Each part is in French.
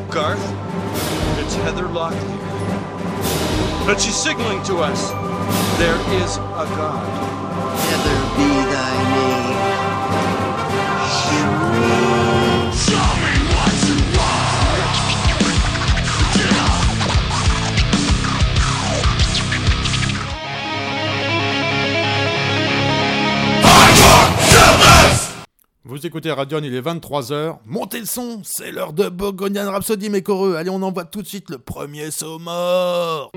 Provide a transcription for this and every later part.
Garth, it's Heather Locklear. But she's signaling to us. There is a God. Heather be thy name. Show me what you want. Vous écoutez Radion, il est 23h. Montez le son, c'est l'heure de Bohemian Rhapsody, mes coreux. Allez, on envoie tout de suite le premier saut mort.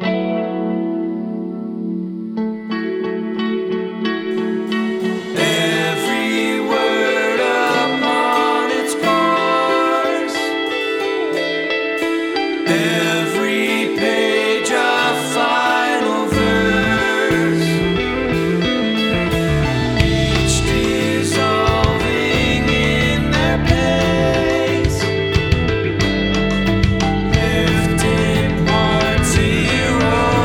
Lifted parts zero.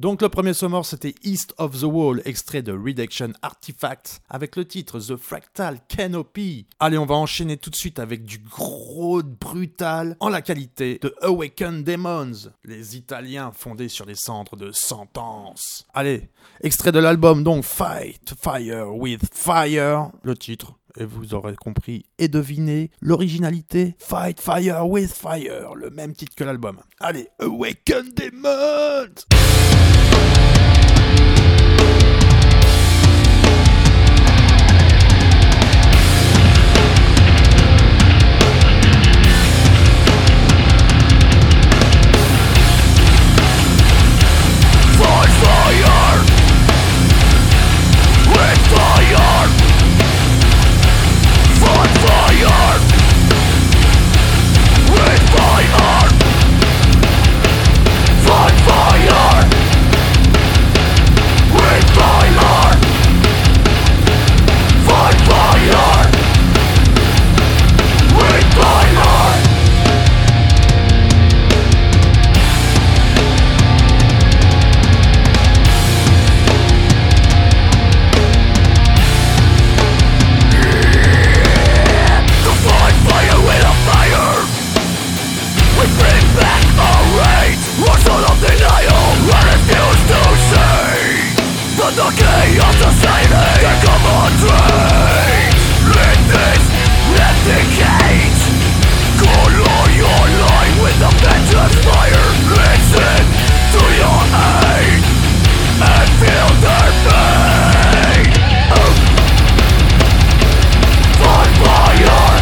Donc le premier sonore c'était East of the Wall, extrait de Reduction Artifact, avec le titre The Fractal Canopy. Allez, on va enchaîner tout de suite avec du gros brutal en la qualité de Awakened Demons, les Italiens fondés sur les cendres de Sentence. Allez, extrait de l'album donc Fight Fire with Fire, le titre. Et vous aurez compris et deviné l'originalité. Fight Fire with Fire, le même titre que l'album. Allez, Awaken Demons! Fight fire with fire. Fight fire with fire. Fight fire with fire. Fight fire with fire. We bring back our rage, what's all of denial, and refuse to see the decay of society. Take up a train, in this empty cage. Color your life with the vengeance fire. Listen to your aid and feel their pain. Fight fire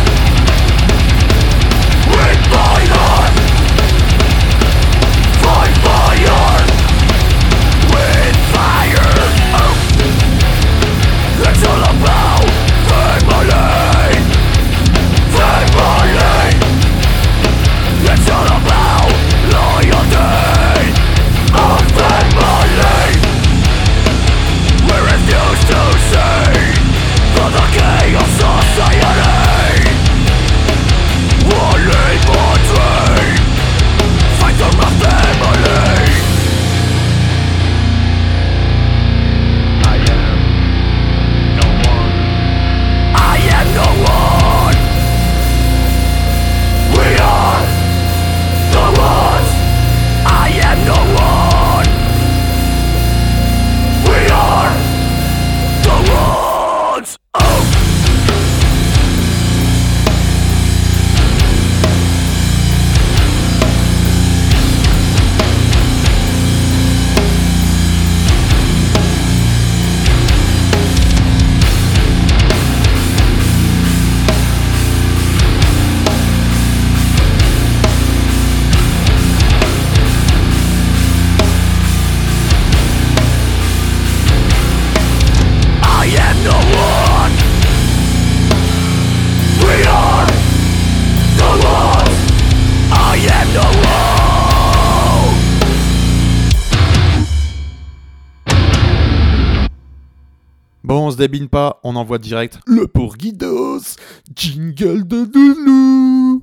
with fire. Fight fire with fire. It's all about family. Family. It's all about loyalty of family. We refuse to see the decay of society. Only one dream. Fight for my family. I am no one. I am no one. We are the ones. I am no one. We are the ones. Oh. I am no one. We are the ones. I am no one. Bon, on se débine pas, on envoie direct le Bourguidos, jingle de Doulou.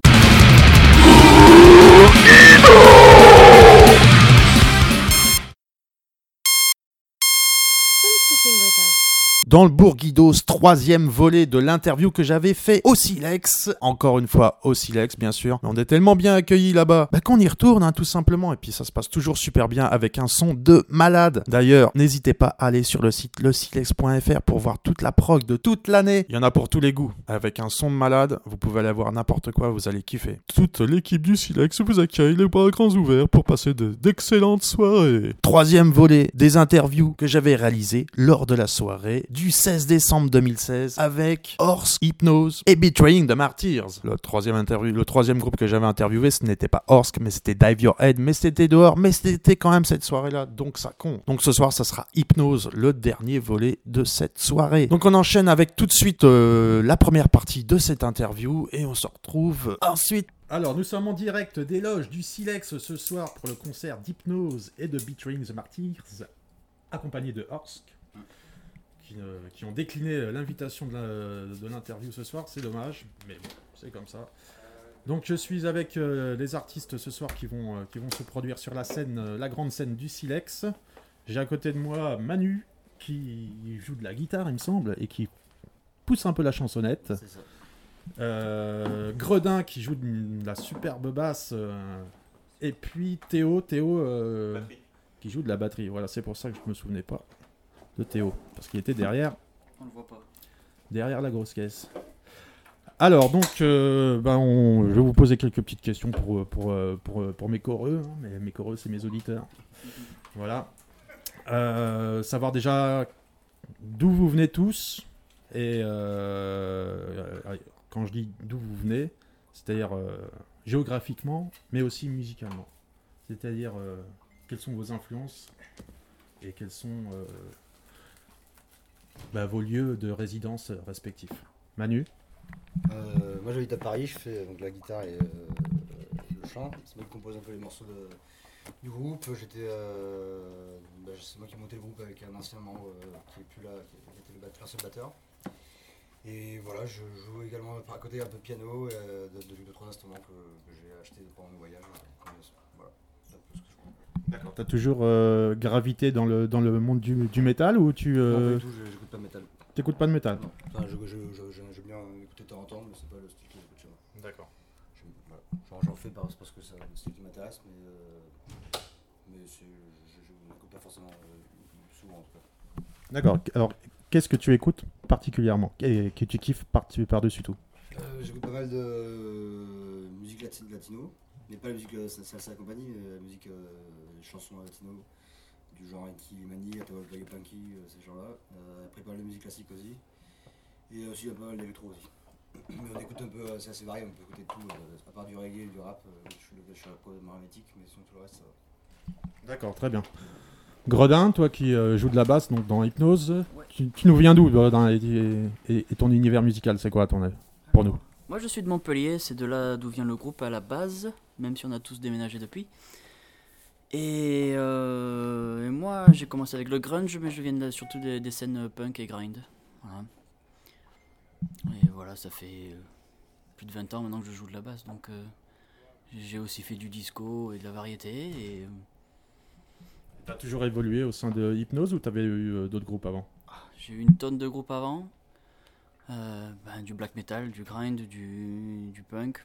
Dans le Bourguidos, troisième volet de l'interview que j'avais fait au Silex. Encore une fois, au Silex, bien sûr. On est tellement bien accueillis là-bas qu'on y retourne, hein, tout simplement. Et puis ça se passe toujours super bien avec un son de malade. D'ailleurs, n'hésitez pas à aller sur le site lesilex.fr pour voir toute la prog de toute l'année. Il y en a pour tous les goûts. Avec un son de malade, vous pouvez aller voir n'importe quoi, vous allez kiffer. Toute l'équipe du Silex vous accueille les bras grands ouverts pour passer d'excellentes soirées. Troisième volet des interviews que j'avais réalisées lors de la soirée du 16 décembre 2016 avec Horse, Hypnose et Betraying the Martyrs. Le troisième groupe que j'avais interviewé, ce n'était pas Horse, mais c'était Dive Your Head, mais c'était dehors, mais c'était quand même cette soirée-là, donc ça compte. Donc ce soir, ça sera Hypnose, le dernier volet de cette soirée. Donc on enchaîne avec tout de suite la première partie de cette interview et on se retrouve ensuite. Alors, nous sommes en direct des loges du Silex ce soir pour le concert d'Hypnose et de Betraying the Martyrs, accompagné de Horsk, qui ont décliné l'invitation de l'interview ce soir. C'est dommage, mais bon, c'est comme ça. Donc, je suis avec les artistes ce soir qui vont se produire sur la scène, la grande scène du Silex. J'ai à côté de moi Manu qui joue de la guitare, il me semble, et qui pousse un peu la chansonnette. C'est ça. Gredin qui joue de la superbe basse. Et puis Théo qui joue de la batterie. Voilà, c'est pour ça que je me souvenais pas de Théo. Parce qu'il était derrière On le voit pas. la grosse caisse. Alors, donc, je vais vous poser quelques petites questions pour mes choreux. Hein. Mes choreux, c'est mes auditeurs. Voilà. Savoir déjà d'où vous venez tous. Et quand je dis d'où vous venez, c'est-à-dire géographiquement, mais aussi musicalement. C'est-à-dire quelles sont vos influences et quels sont vos lieux de résidence respectifs. Manu? Moi j'habite à Paris, je fais donc la guitare et le chant. C'est moi qui compose un peu les morceaux du groupe. C'est moi qui ai monté le groupe avec un ancien membre qui est plus là, qui était l'ancien batteur. Et voilà, je joue également à côté un peu de piano, de 3 instruments que j'ai achetés pendant mes voyages. Voilà, c'est un peu ce que je fais. D'accord. T'as toujours gravité dans le monde du métal ou tu... Non, pas du tout, j'écoute pas de métal. T'écoutes pas de métal? Non. Enfin, j'aime bien écouter de temps en temps, mais c'est pas le style que j'écoute chez moi. D'accord. Voilà. J'en fais parce que c'est un style qui m'intéresse, mais je n'écoute pas forcément souvent en tout cas. D'accord. Alors, qu'est-ce que tu écoutes particulièrement et que tu kiffes par-dessus tout? J'écoute pas mal de musique latino, mais pas la musique salsa et compagnie, mais la musique chansons latino, du genre Inti Limani, Atahualpa Yupanqui, ces gens-là. Après pas mal de musique classique aussi, et aussi pas mal d'électro aussi. Mais on écoute un peu, c'est assez varié, on peut écouter de tout, à part du reggae et du rap, je suis un peu hermétique, mais sinon tout le reste ça va. D'accord, très bien. Gredin, toi qui joues de la basse donc dans Hypnose, ouais. tu nous viens d'où et ton univers musical, c'est quoi pour nous? Moi je suis de Montpellier, c'est de là d'où vient le groupe à la base, même si on a tous déménagé depuis. Et moi j'ai commencé avec le grunge, mais je viens surtout des scènes punk et grind. Voilà. Et voilà, ça fait plus de 20 ans maintenant que je joue de la basse, donc j'ai aussi fait du disco et de la variété. Et t'as toujours évolué au sein de Hypnose ou t'avais eu d'autres groupes avant? J'ai eu une tonne de groupes avant, du black metal, du grind, du punk,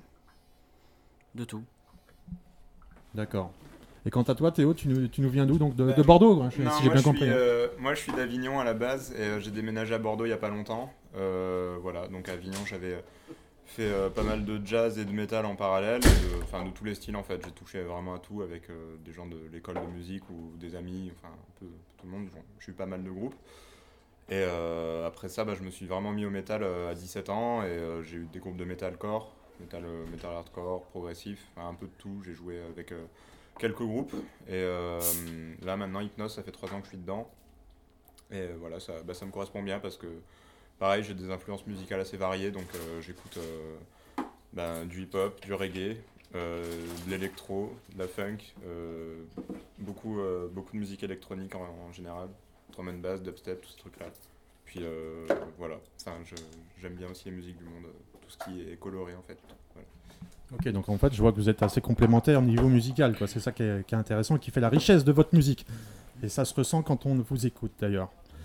de tout. D'accord. Et quant à toi, Théo, tu nous viens d'où? Donc de Bordeaux, quoi, si j'ai bien compris. Moi, je suis d'Avignon à la base et j'ai déménagé à Bordeaux il n'y a pas longtemps. Voilà, donc à Avignon, j'avais fait pas mal de jazz et de métal en parallèle, de tous les styles en fait. J'ai touché vraiment à tout avec des gens de l'école de musique ou des amis, enfin un peu tout le monde. J'ai eu pas mal de groupes. Et après ça, je me suis vraiment mis au métal à 17 ans et j'ai eu des groupes de metalcore, metal hardcore, progressif, un peu de tout. J'ai joué avec quelques groupes et là maintenant Hypnose, ça fait 3 ans que je suis dedans. Et voilà, ça me correspond bien parce que pareil, j'ai des influences musicales assez variées, donc j'écoute du hip-hop, du reggae, de l'électro, de la funk, beaucoup de musique électronique en général, drum and bass, dubstep, tout ce truc-là. Puis voilà, j'aime bien aussi les musiques du monde, tout ce qui est coloré en fait. Voilà. Ok, donc en fait, je vois que vous êtes assez complémentaires au niveau musical, quoi. C'est ça qui est intéressant et qui fait la richesse de votre musique. Et ça se ressent quand on vous écoute d'ailleurs.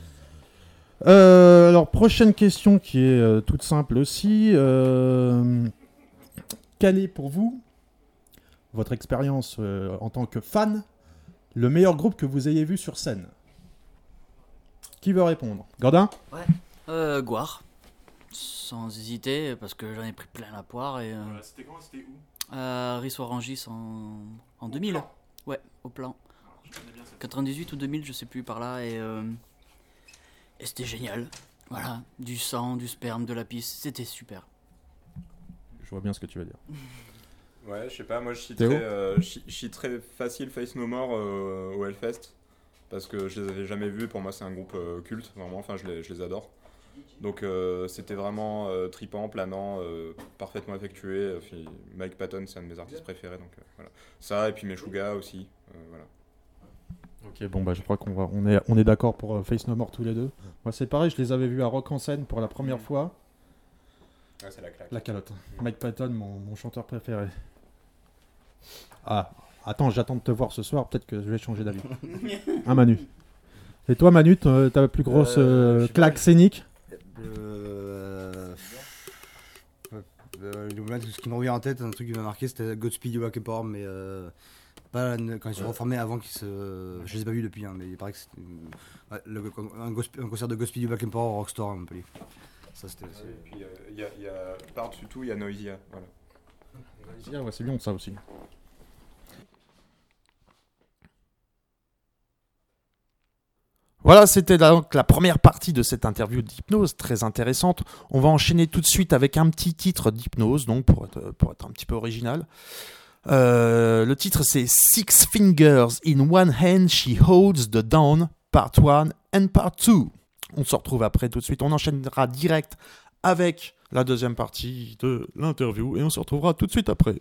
Alors, prochaine question qui est toute simple aussi. Quelle est pour vous, votre expérience en tant que fan, le meilleur groupe que vous ayez vu sur scène? Qui veut répondre? Gordin? Ouais. Gouard. Sans hésiter, parce que j'en ai pris plein la poire. Et, c'était quand? C'était où? Rissoir-Rangis en 2000. Ouais, au plan. 98 ou 2000, je sais plus, par là. Et c'était génial. Voilà, du sang, du sperme, de la pisse, c'était super. Je vois bien ce que tu veux dire. Ouais, je sais pas, moi je suis très facile Face No More au Hellfest. Parce que je les avais jamais vus, pour moi c'est un groupe culte, vraiment, enfin je les adore. Donc c'était vraiment tripant, planant, parfaitement effectué. Mike Patton, c'est un de mes artistes préférés, donc voilà. Ça, et puis Meshuggah aussi, voilà. Ok, bon je crois on est d'accord pour Face No More tous les deux. Moi c'est pareil, je les avais vus à Rock en scène pour la première fois. Ouais, c'est la claque. La calotte. Mike Patton, mon chanteur préféré. Ah, attends, j'attends de te voir ce soir, peut-être que je vais changer d'avis. Manu? Et toi, Manu, ta plus grosse je sais claque pas. scénique? Ce qui me revient en tête, un truc qui m'a marqué, c'était Godspeed You Black Emperor, mais pas quand ils se sont reformés avant qu'ils se. Je les ai pas vus depuis, hein, mais il paraît que c'était un concert de Godspeed You Black Emperor au Rockstar à Montpellier. Ça, c'était. Et puis il y a par-dessus tout, il y a Noisia. Voilà. Ouais, c'est bien ça aussi. Voilà, c'était donc la première partie de cette interview d'Hypnose, très intéressante. On va enchaîner tout de suite avec un petit titre d'Hypnose, donc pour être un petit peu original. Le titre c'est Six Fingers in One Hand She Holds the Dawn, Part 1 and Part 2. On se retrouve après tout de suite, on enchaînera direct avec la deuxième partie de l'interview et on se retrouvera tout de suite après.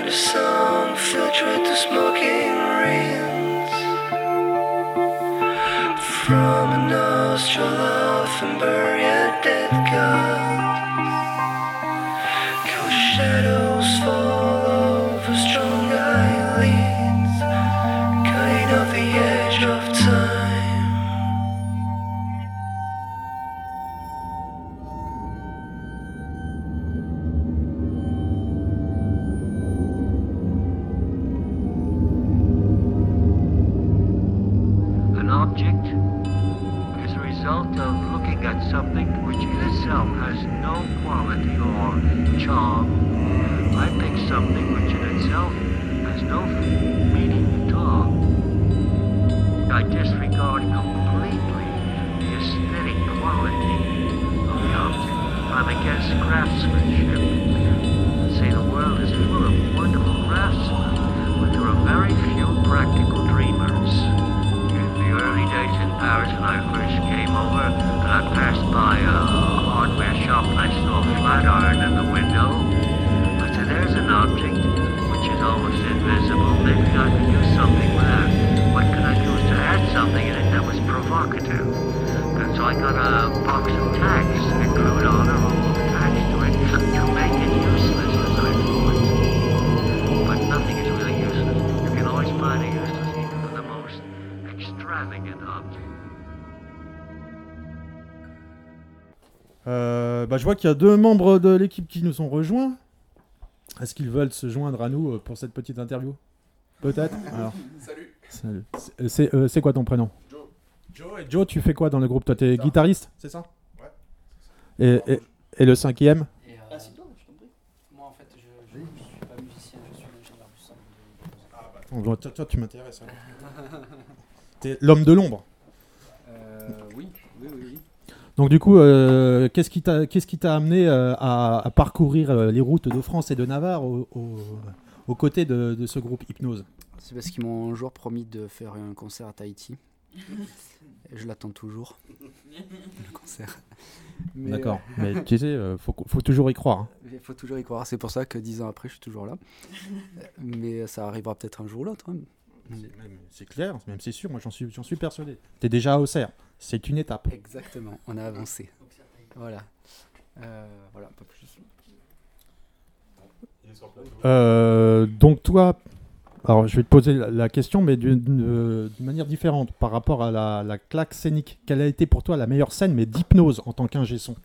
a song filtered the smoking rains from a nostril of and bury a dead god. Cold shadows fall over strong eyelids, cutting off the edge of time. An object is a result of looking at something which in itself has no quality or charm. I pick something which in itself has no meaning at all. I disregard completely the aesthetic quality of the object. I'm against craftsmanship. Say the world is full of wonderful craftsmen, but there are very few practical dreamers. In the early days in Paris when I first came over, and I passed by a hardware shop and I saw a flat iron in the window, I said, there's an object which is almost invisible. Maybe I could do something with that. What could I do is to add something in it that was provocative. And so I got a box of tacks and glued on a roll of tacks to it to make it useless, as I thought. But nothing is really useless. You can always find a useless even for the most extravagant object. Je vois qu'il y a 2 membres de l'équipe qui nous ont rejoints. Est-ce qu'ils veulent se joindre à nous pour cette petite interview? Peut-être. Alors. Salut. C'est quoi ton prénom? Joe. Et Joe, tu fais quoi dans le groupe? Toi, t'es guitariste, c'est ça? Ouais. Et le 5e? Si toi, je t'en prie. Moi, en fait, je suis pas musicien, je suis l'ingénieur du son. Toi, tu m'intéresses. T'es l'homme de l'ombre. Oui. Donc du coup, qu'est-ce qui t'a amené à parcourir les routes de France et de Navarre aux côtés de ce groupe Hypnose? C'est parce qu'ils m'ont un jour promis de faire un concert à Tahiti. Et je l'attends toujours, le concert. Mais, d'accord, mais tu sais, faut toujours y croire. Hein. Il faut toujours y croire, c'est pour ça que 10 ans après, je suis toujours là. Mais ça arrivera peut-être un jour ou l'autre. Hein. C'est clair, même c'est sûr, moi j'en suis persuadé. T'es déjà à Auxerre, c'est une étape. Exactement, on a avancé. Voilà. Voilà, pas plus. Donc toi, alors je vais te poser la question, mais d'une manière différente par rapport à la claque scénique. Quelle a été pour toi la meilleure scène, mais d'Hypnose en tant qu'ingé son?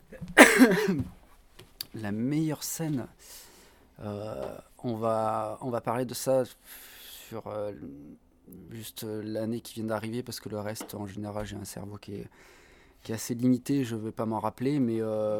La meilleure scène, on va parler de ça sur juste l'année qui vient d'arriver, parce que le reste, en général, j'ai un cerveau qui est assez limité, je ne vais pas m'en rappeler, mais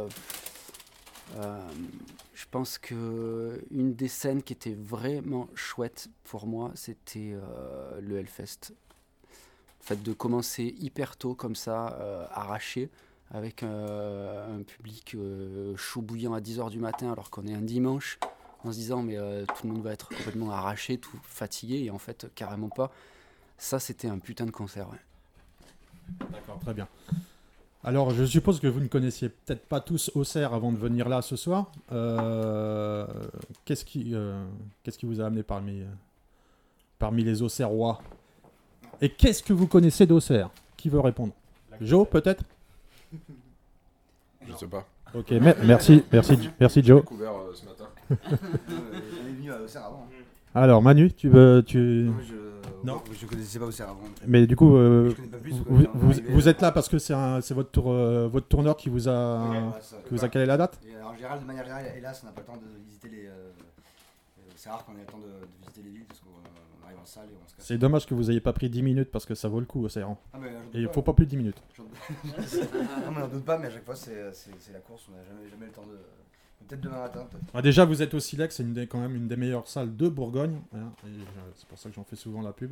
je pense qu'une des scènes qui était vraiment chouette pour moi, c'était le Hellfest. Le fait de commencer hyper tôt comme ça, arraché, avec un public chaud bouillant à 10h du matin alors qu'on est un dimanche, en se disant mais tout le monde va être complètement arraché, tout fatigué, et en fait carrément pas. Ça, c'était un putain de concert. Ouais. D'accord, très bien. Alors, je suppose que vous ne connaissiez peut-être pas tous Auxerre avant de venir là ce soir. Qu'est-ce qui vous a amené parmi les Auxerrois? Et qu'est-ce que vous connaissez d'Auxerre? Qui veut répondre? Joe, peut-être? Je sais pas. Ok, merci Joe. J'ai découvert ce matin. On est venu à Auxerre avant. Alors, Manu, tu Non, je connaissais pas Auxerre avant. Mais du coup, Je connais pas plus, vous êtes là parce que c'est votre tourneur qui vous a calé la date? Et alors, de manière générale, hélas, on n'a pas le temps de visiter les. C'est rare qu'on ait le temps de visiter les villes parce qu'on arrive en salle et on se casse. C'est dommage que vous n'ayez pas pris 10 minutes parce que ça vaut le coup, Auxerre. Ah, mais Et il ne faut pas plus de 10 minutes. Non, mais on doute pas, mais à chaque fois, c'est la course, on n'a jamais le temps de. Peut-être demain matin, peut-être. Ah, déjà, vous êtes au Silex, c'est quand même une des meilleures salles de Bourgogne. Hein, et c'est pour ça que j'en fais souvent la pub.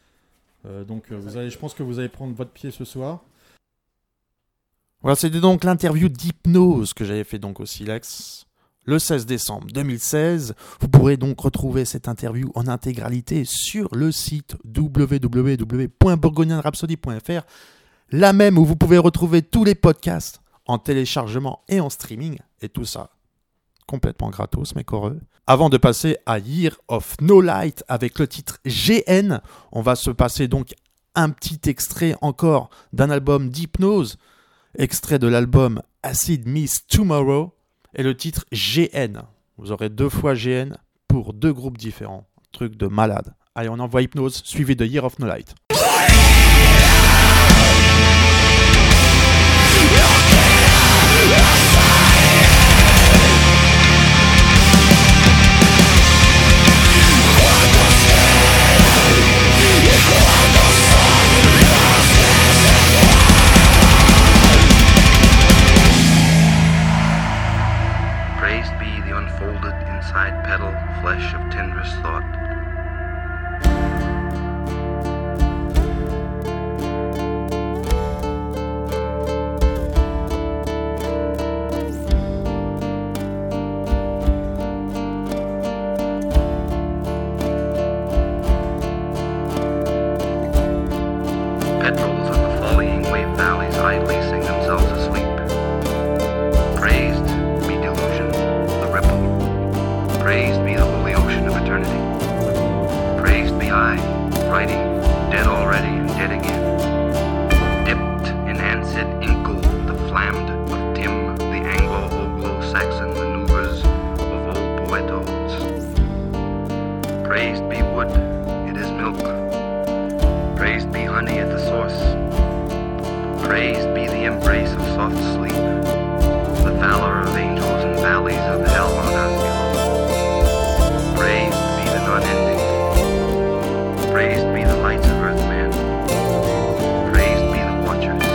Je pense que vous allez prendre votre pied ce soir. Voilà, c'était donc l'interview d'Hypnose que j'avais fait donc au Silex le 16 décembre 2016. Vous pourrez donc retrouver cette interview en intégralité sur le site www.bourgognenrhapsody.fr, là même où vous pouvez retrouver tous les podcasts en téléchargement et en streaming, et tout ça complètement gratos, mais coreux. Avant de passer à Year of No Light avec le titre GN, on va se passer donc un petit extrait encore d'un album d'Hypnose, extrait de l'album Acid Miss Tomorrow, et le titre GN. Vous aurez 2 fois GN pour 2 groupes différents. Truc de malade. Allez, on envoie Hypnose, suivi de Year of No Light. Praised be the unfolded inside petal, flesh of tenderest thought. Petrels on the volleying wave valleys idly sing themselves asleep. Praised be delusion, the ripple. Praised be the holy ocean of eternity. Praised be I, writing, dead already and dead again. Dipped in Ansett Inkle, the flammed of Tim, the Anglo-Oglo-Saxon maneuvers of old poetos. Praised be wood, it is milk. Praised be honey at the source. Praised be the embrace of soft sleep, the valor of angels in valleys of hell on earth below. Praised be the non-ending. Praised be the lights of earthman. Praised be the watchers.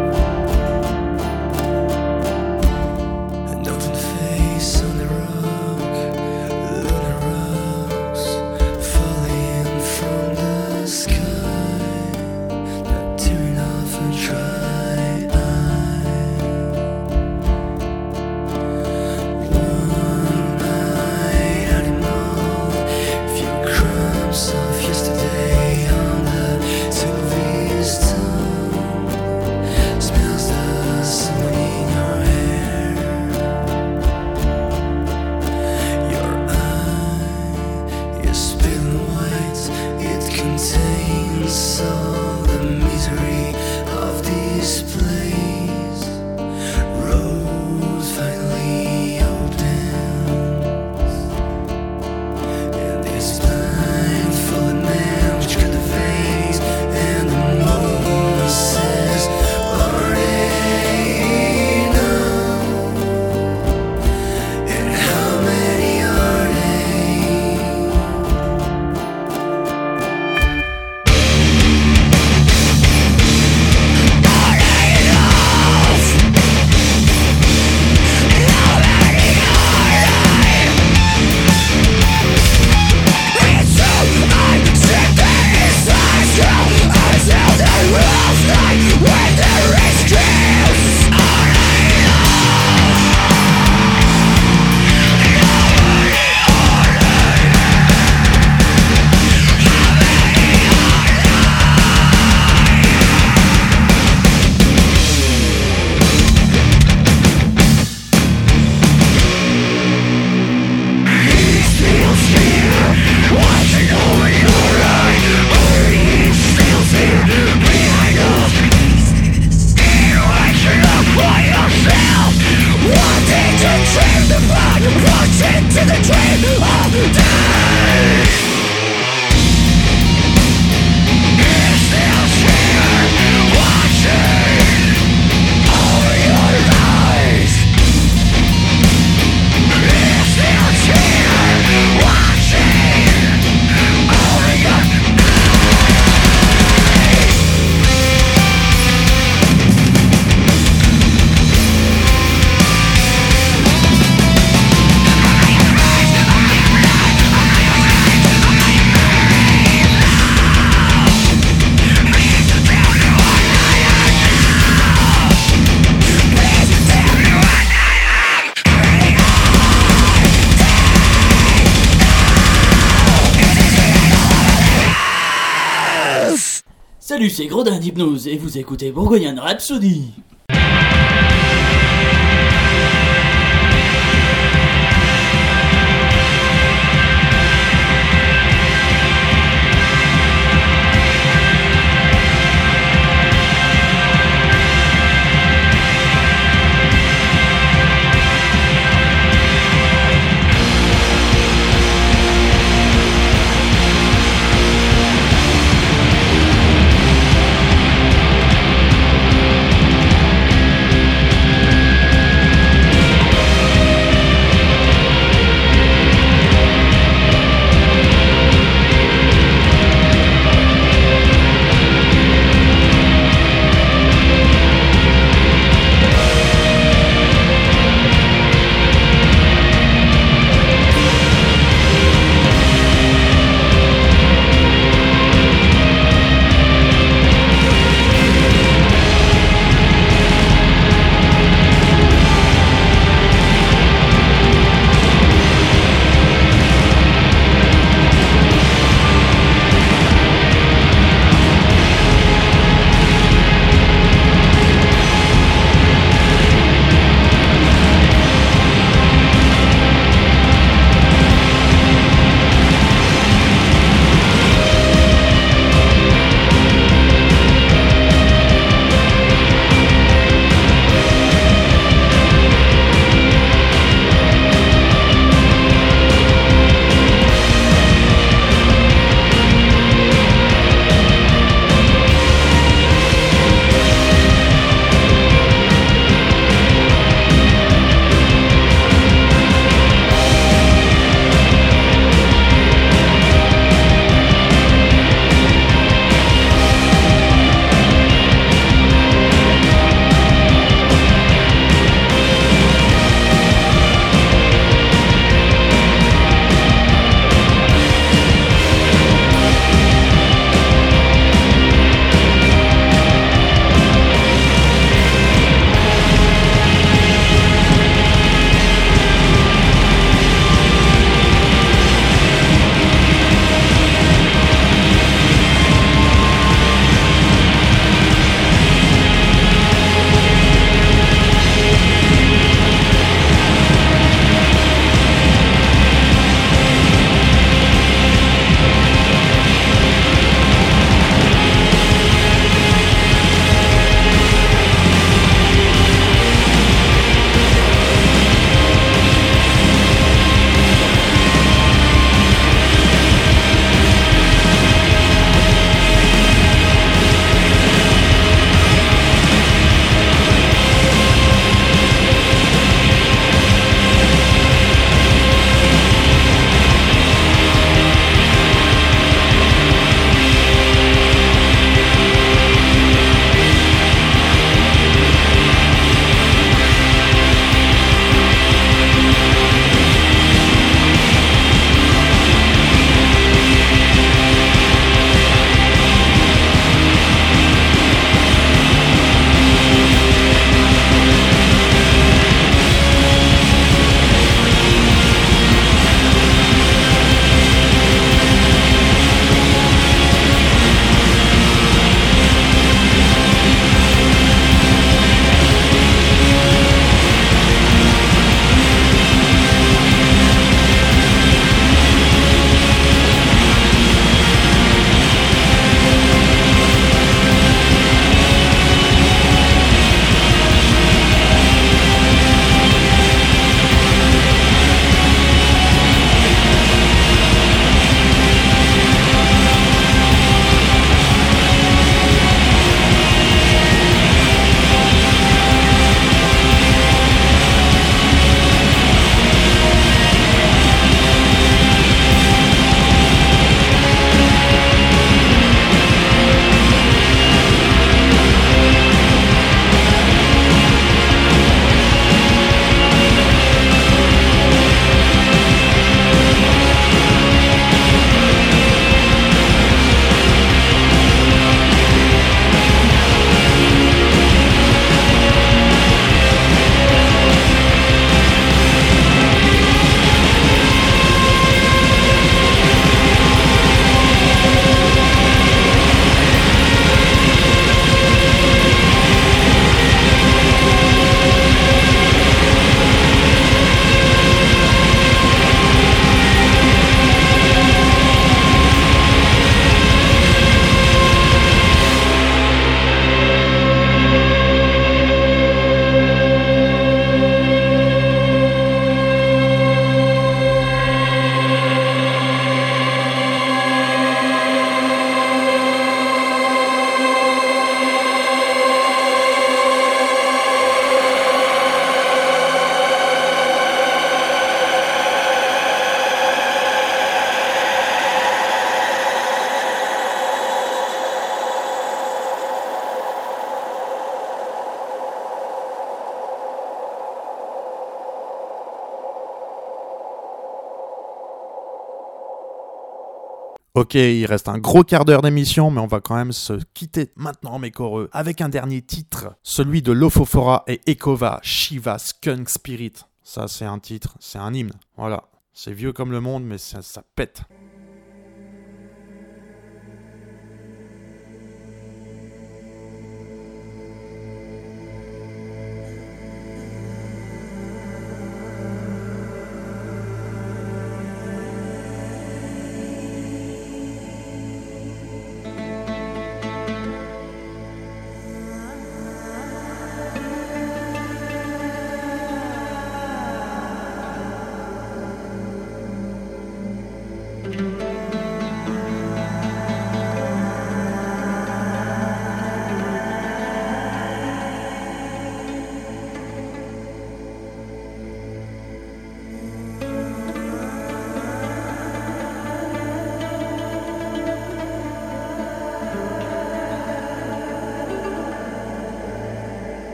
An open face on the rock, lunar rocks falling from the sky, not tearing off a dry eye. One-eyed animal, few crumbs of yesterday on the tip of his tongue, smells the summer in your hair. Your eye is pale and white, it contains all the misery of this place. Road finally opens, and this blindfolded man which cut the face, and the moon says, already know. And how many are they? Salut, c'est Gredin d'Hypnose et vous écoutez Bourgogne Rhapsody. Ok, il reste un gros quart d'heure d'émission, mais on va quand même se quitter maintenant, mes coreux, avec un dernier titre, celui de Lofofora et Ekova, Shiva Skunk Spirit. Ça, c'est un titre, c'est un hymne, voilà. C'est vieux comme le monde, mais ça pète.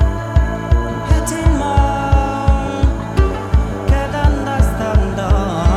Getting more, get understand.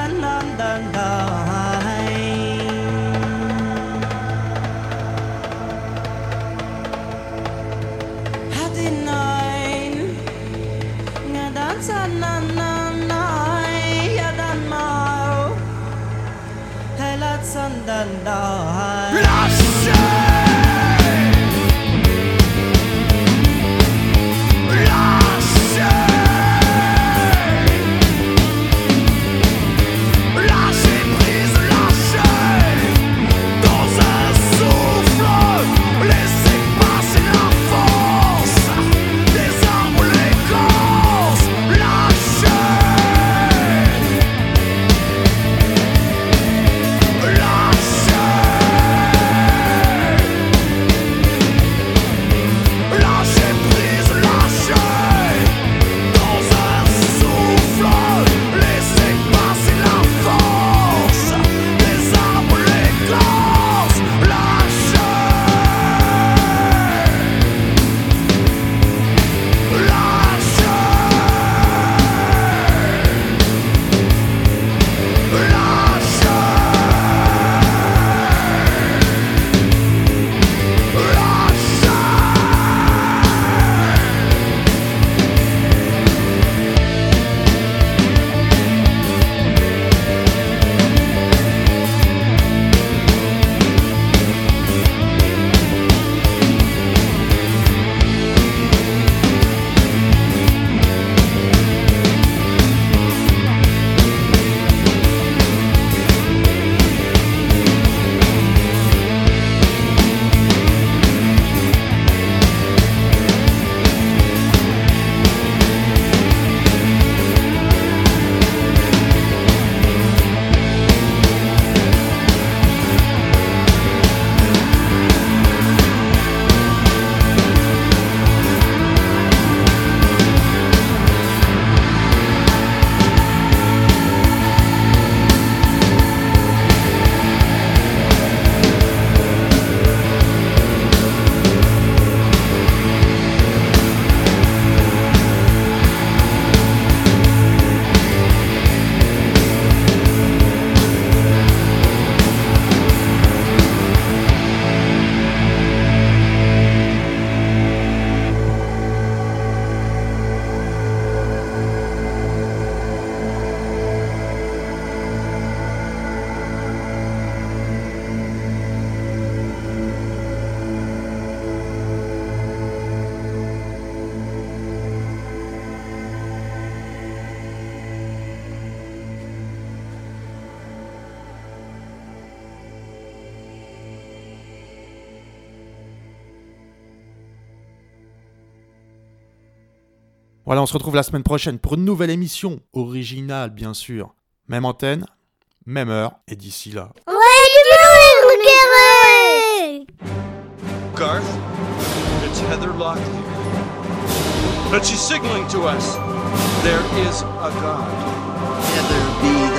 Voilà, on se retrouve la semaine prochaine pour une nouvelle émission, originale bien sûr. Même antenne, même heure, et d'ici là... Garth, it's Heather Locklear. But she's signaling to us there is a God. Heather be